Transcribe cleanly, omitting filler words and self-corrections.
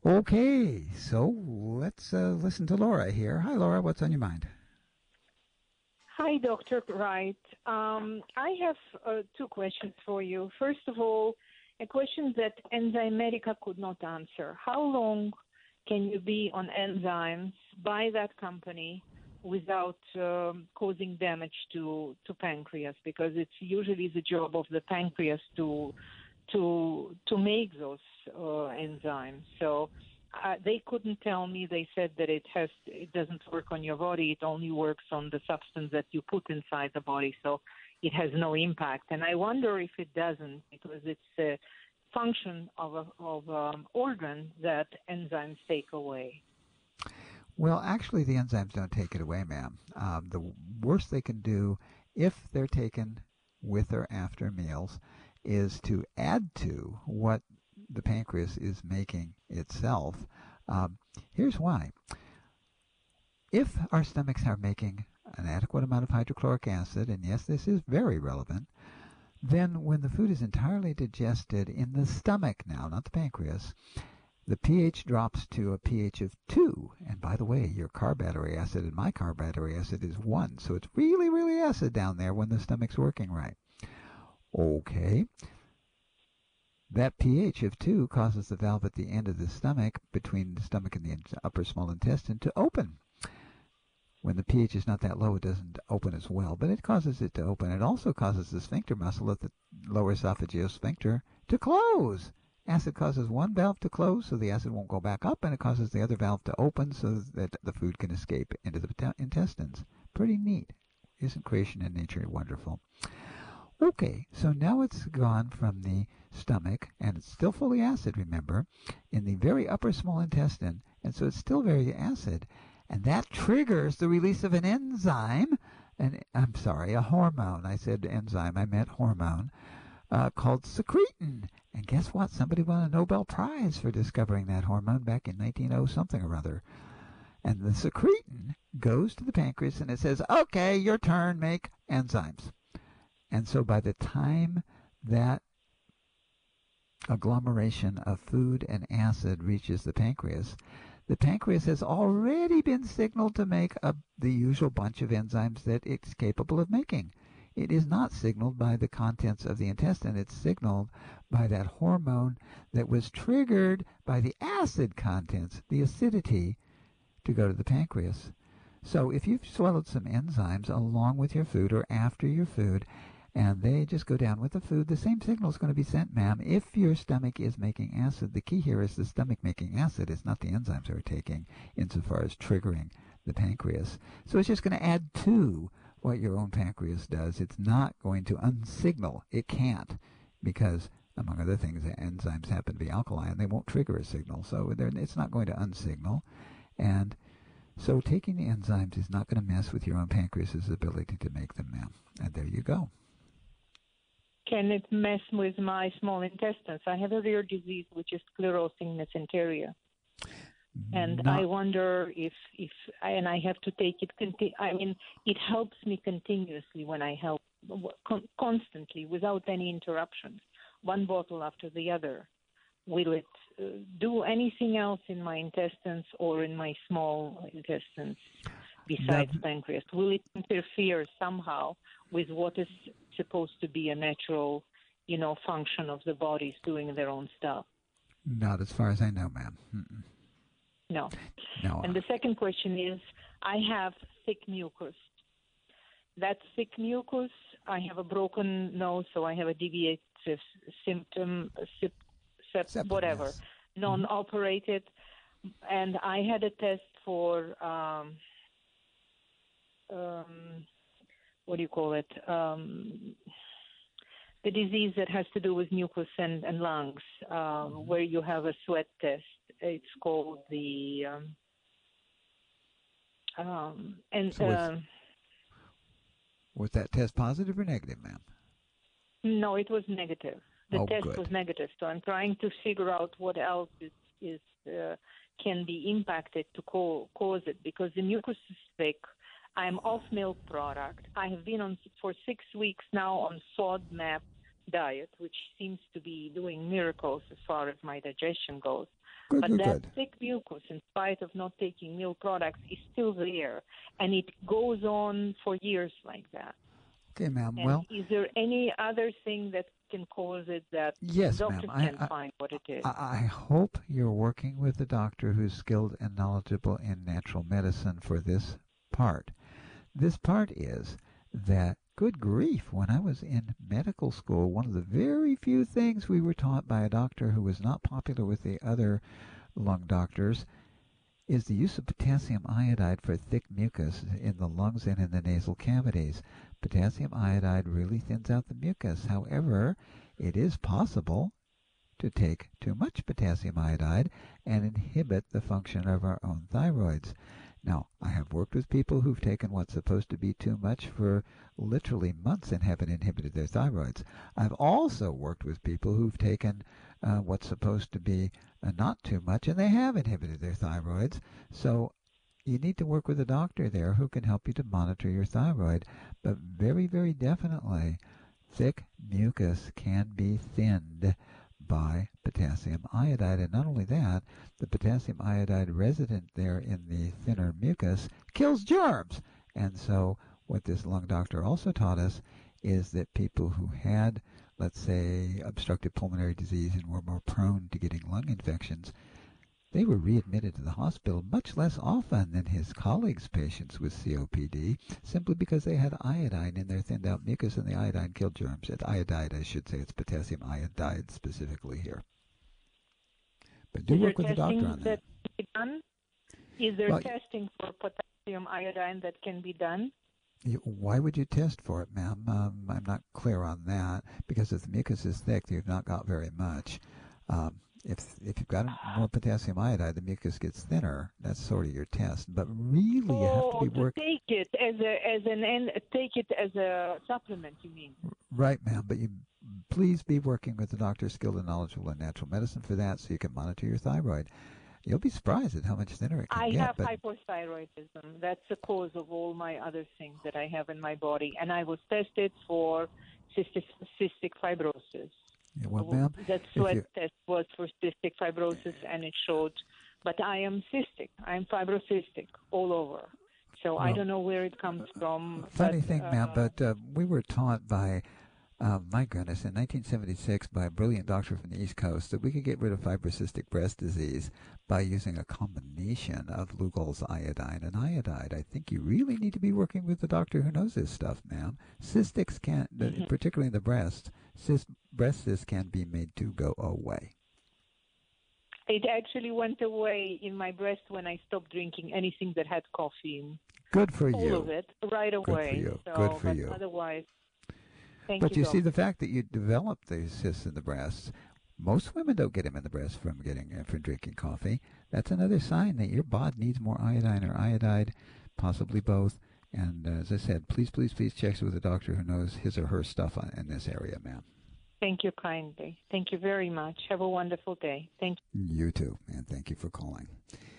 Okay, so let's listen to Laura here. Hi, Laura. What's on your mind? Hi, Dr. Wright. I have two questions for you. First of all, a question that Enzymedica could not answer. How long can you be on enzymes by that company without causing damage to pancreas? Because it's usually the job of the pancreas to make those enzymes. So they couldn't tell me. They said that it doesn't work on your body. It only works on the substance that you put inside the body. So it has no impact. And I wonder if it doesn't, because it's a function of organ that enzymes take away. Well, actually, the enzymes don't take it away, ma'am. The worst they can do, if they're taken with or after meals, is to add to what the pancreas is making itself. Here's why. If our stomachs are making an adequate amount of hydrochloric acid, and yes, this is very relevant, then when the food is entirely digested in the stomach now, not the pancreas, the pH drops to a pH of 2. And by the way, your carbohydrate acid and my carbohydrate acid is 1. So it's really, really acid down there when the stomach's working right. Okay. That pH of 2 causes the valve at the end of the stomach, between the stomach and the upper small intestine, to open. When the pH is not that low, it doesn't open as well, but it causes it to open. It also causes the sphincter muscle at the lower esophageal sphincter to close. Acid causes one valve to close so the acid won't go back up, and it causes the other valve to open so that the food can escape into the intestines. Pretty neat. Isn't creation in nature wonderful? Okay, so now it's gone from the stomach, and it's still fully acid, remember, in the very upper small intestine, and so it's still very acid, and that triggers the release of an enzyme, a hormone. I said enzyme, I meant hormone, called secretin. And guess what? Somebody won a Nobel Prize for discovering that hormone back in 1900-something or other. And the secretin goes to the pancreas, and it says, okay, your turn, make enzymes. And so by the time that agglomeration of food and acid reaches the pancreas has already been signaled to make the usual bunch of enzymes that it's capable of making. It is not signaled by the contents of the intestine. It's signaled by that hormone that was triggered by the acid contents, the acidity, to go to the pancreas. So if you've swallowed some enzymes along with your food or after your food, and they just go down with the food, the same signal is going to be sent, ma'am, if your stomach is making acid. The key here is the stomach making acid. It's not the enzymes we're taking insofar as triggering the pancreas. So it's just going to add to what your own pancreas does. It's not going to unsignal. It can't, because, among other things, the enzymes happen to be alkaline. They won't trigger a signal, so it's not going to unsignal. And so taking the enzymes is not going to mess with your own pancreas's ability to make them, ma'am. And there you go. Can it mess with my small intestines? I have a rare disease, which is sclerosing mesenteria. And I wonder if I have to take it. It helps me continuously when I help constantly without any interruptions, one bottle after the other. Will it do anything else in my intestines or in my small intestines besides pancreas? Will it interfere somehow with what is supposed to be a natural, function of the bodies doing their own stuff? Not as far as I know, ma'am. No. No. And the second question is, I have thick mucus. That thick mucus, I have a broken nose, so I have a deviated symptom, whatever, yes. Non-operated. And I had a test for, what do you call it? The disease that has to do with mucus and lungs, where you have a sweat test. It's called the was that test positive or negative, ma'am? No, it was negative. The test good. was negative. So I'm trying to figure out what else is can be impacted to cause it, because the mucus is thick. I'm off milk product. I have been for 6 weeks now on FODMAP diet, which seems to be doing miracles as far as my digestion goes. Good, But good, that good. thick mucus, in spite of not taking milk products, is still there, and it goes on for years like that. Okay, ma'am. And Well, is there any other thing that can cause it that yes, ma'am. doctors can find what it is? I hope you're working with a doctor who's skilled and knowledgeable in natural medicine for this part. This part is that, good grief, when I was in medical school, one of the very few things we were taught by a doctor who was not popular with the other lung doctors is the use of potassium iodide for thick mucus in the lungs and in the nasal cavities. Potassium iodide really thins out the mucus. However, it is possible to take too much potassium iodide and inhibit the function of our own thyroids. Now, I have worked with people who've taken what's supposed to be too much for literally months and haven't inhibited their thyroids. I've also worked with people who've taken what's supposed to be not too much, and they have inhibited their thyroids. So you need to work with a doctor there who can help you to monitor your thyroid. But very, very definitely, thick mucus can be thinned by potassium iodide. And not only that, the potassium iodide resident there in the thinner mucus kills germs. And so what this lung doctor also taught us is that people who had, let's say, obstructive pulmonary disease and were more prone to getting lung infections, they were readmitted to the hospital much less often than his colleagues' patients with COPD, simply because they had iodine in their thinned out mucus, and the iodine killed germs. It's iodide, I should say. It's potassium iodide specifically here. But do work with the doctor on that. Is there testing for potassium iodine that can be done? Why would you test for it, ma'am? I'm not clear on that, because if the mucus is thick, you've not got very much. If you've got more potassium iodide, the mucus gets thinner. That's sort of your test. But really, you have to be working. Take it take it as a supplement. You mean? Right, ma'am. But you please be working with a doctor skilled and knowledgeable in natural medicine for that, so you can monitor your thyroid. You'll be surprised at how much thinner it can get. I have hypothyroidism. That's the cause of all my other things that I have in my body, and I was tested for cystic fibrosis. Yeah, well, ma'am, that sweat test was for cystic fibrosis, and it showed. But I am cystic. I'm fibrocystic all over. So I don't know where it comes from. Funny thing, ma'am, but we were taught by, my goodness, in 1976 by a brilliant doctor from the East Coast that we could get rid of fibrocystic breast disease by using a combination of Lugol's iodine and iodide. I think you really need to be working with a doctor who knows this stuff, ma'am. Cystics can't, particularly in the breast, breast cysts can be made to go away. It actually went away in my breast when I stopped drinking anything that had caffeine. Good for you. All of it, right away. Good for you. So, Good for you. Otherwise, thank but you, see, the fact that you develop these cysts in the breasts, most women don't get them in the breast from drinking coffee. That's another sign that your body needs more iodine or iodide, possibly both. And as I said, please check with a doctor who knows his or her stuff in this area, ma'am. Thank you kindly. Thank you very much. Have a wonderful day. Thank you. You too, and thank you for calling.